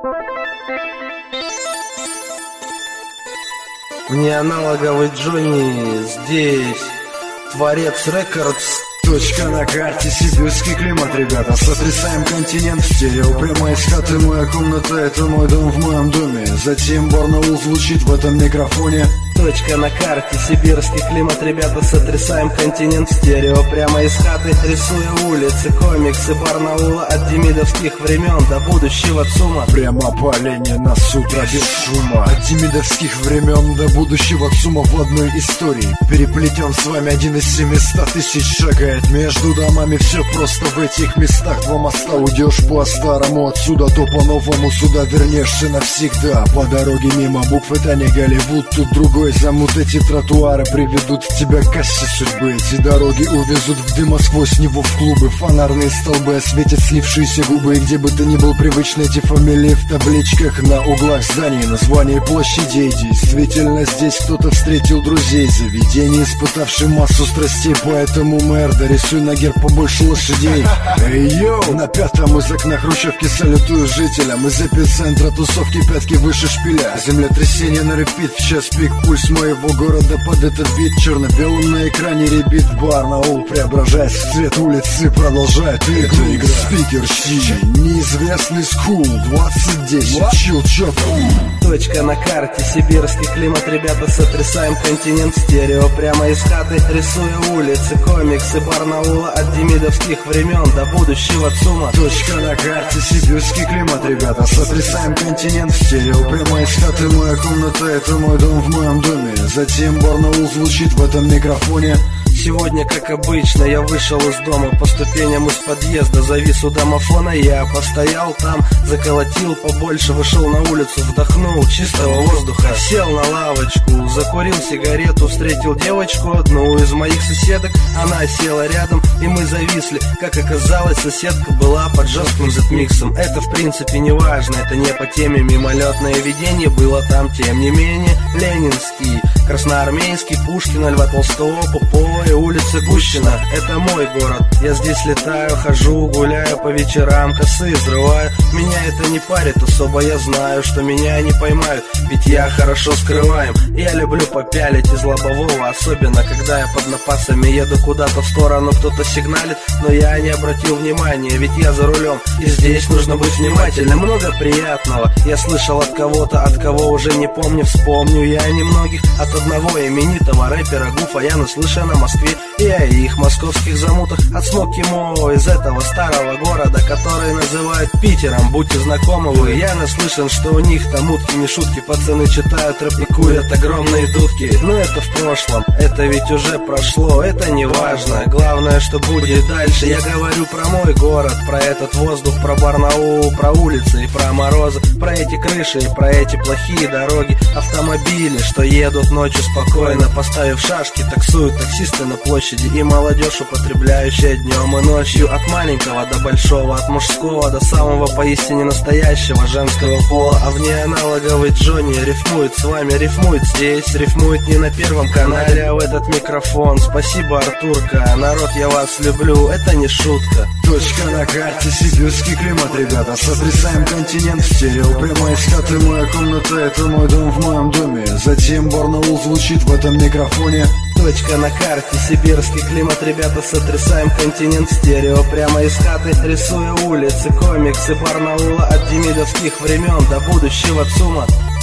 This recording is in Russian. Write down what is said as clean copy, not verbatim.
Неаналоговый Джонни здесь, творец рекордс. Точка на карте, сибирский климат, ребята. Сотрясаем континент в стерео. Прямо из хаты моя комната, это мой дом в моем доме. Затем Барнаул звучит в этом микрофоне. Точка на карте, сибирский климат, ребята. Сотрясаем континент в стерео. Прямо из хаты, рисуя улицы, комиксы Барнаула. От демидовских времен до будущего ЦУМа. Прямо по Ленина с утра без шума. От демидовских времен до будущего ЦУМа. В одной истории переплетен с вами один из 700 тысяч шагает. Между домами все просто в этих местах. Два моста, уйдешь по-старому отсюда, то по-новому сюда вернешься навсегда. По дороге мимо букв, это не Голливуд, тут другой замут. Эти тротуары приведут тебя к кассе судьбы. Эти дороги увезут в дым, а сквозь него в клубы. Фонарные столбы осветят слившиеся губы. И где бы ты ни был, привычны эти фамилии в табличках на углах зданий, названия площадей. Действительно, здесь кто-то встретил друзей. Заведение, испытавший массу страстей. Поэтому мэр, рисуй на герб побольше лошадей. Эй, йоу! На пятом из окна хрущевки салютую жителям. Из эпицентра тусовки пятки выше шпиля. Землетрясение на репит, в час пик. Пульс моего города под этот бит. Черно-белым на экране ребит. Барнаул, преображаясь в цвет улицы, продолжает игру. Спикер щи, неизвестный скул 2010, чил-чоп. Точка на карте, сибирский климат, ребята. Сотрясаем континент в стерео. Прямо из хаты, рисуя улицы, комиксы Барнаула. От демидовских времен до будущего ЦУМа. Точка на карте, сибирский климат, ребята. Сотрясаем континент в стерео. Прямо из хаты моя комната, это мой дом в моем доме. Затем Барнаул звучит в этом микрофоне. Сегодня, как обычно, я вышел из дома. По ступеням из подъезда завис у домофона. Я постоял там, заколотил побольше. Вышел на улицу, вдохнул чистого воздуха. Сел на лавочку, закурил сигарету. Встретил девочку, одну из моих соседок. Она села рядом, и мы зависли. Как оказалось, соседка была под жестким зетмиксом. Это в принципе не важно, это не по теме. Мимолетное видение было там, тем не менее. Ленинский, Красноармейский, Пушкина, Льва Толстого, Попова и улица Гущина. Это мой город, я здесь летаю, хожу, гуляю по вечерам, косы взрываю. Меня это не парит особо, я знаю, что меня не поймают, ведь я хорошо скрываем. Я люблю попялить из лобового, особенно когда я под напасами еду куда-то в сторону, кто-то сигналит, но я не обратил внимания, ведь я за рулем, и здесь нужно быть внимательным. Много приятного я слышал от кого-то, от кого уже не помню, вспомню я немногих. От одного именитого рэпера Гуфа я наслышан о Москве и о их московских замутах. От Смоки Мо из этого старого города, который называют Питером, будьте знакомы вы. Я наслышан, что у них там утки не шутки, пацаны читают рэп и курят огромные дудки. Но это в прошлом, это ведь уже прошло, это не важно. Главное, что будет дальше. Я говорю про мой город, про этот воздух, про Барнаул, про улицы и про морозы, про эти крыши и про эти плохие дороги. Автомобили, что едут ночью спокойно, поставив шашки, таксуют таксисты на площади, и молодежь, употребляющая днем и ночью. От маленького до большого, от мужского до самого поистине настоящего женского пола. А в неаналоговый Джонни рифмует с вами, рифмует здесь, рифмует не на Первом канале, а в этот микрофон. Спасибо, Артурка, народ, я вас люблю, это не шутка. Точка на карте, сибирский климат, ребята. Сотрясаем континент в стерео. Прямо из хаты моя комната, это мой дом в моем доме. Затем Барнаул звучит в этом микрофоне. Точка на карте, сибирский климат, ребята. Сотрясаем континент в стерео. Прямо из хаты, рисуя улицы, комиксы Барнаула. От демидовских времен до будущего ЦУМа.